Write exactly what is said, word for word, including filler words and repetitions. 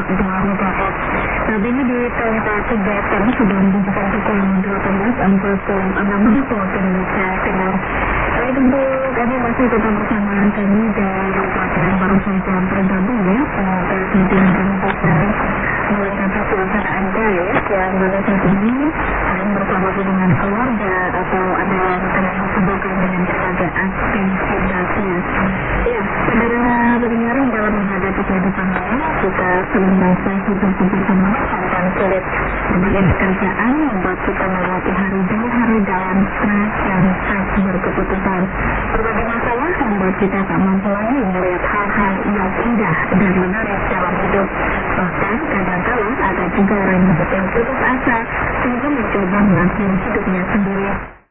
dua megahertz. Saat ini di tempat kegiatan sudah menunjukkan pukul delapan belas empat puluh enam menit waktu Indonesia Timur. Baik, untuk kami masih tetap bersama kami dan yang baru saja bergabung ya. Semoga nanti kami bisa melengkapi suasana Anda ya, yang mana saat ini kalian bersama dengan keluarga atau ada yang tengah kesibukan dengan berbagai aktivitasnya. Ya, saudara pendengar, dalam menghadapi kehidupan ini kita sering merasa hidup bersama tantangan sulit. Berbagai pekerjaan membuat kita melewati hari demi hari dalam stres dan stres berkeputusan. Berbagai masalah membuat kita tak mampu lagi melihat hal-hal yang indah dan menarik dalam hidup. Bahkan kadang-kala ada juga orang yang putus asa sehingga mencoba mengakhiri hidupnya sendiri.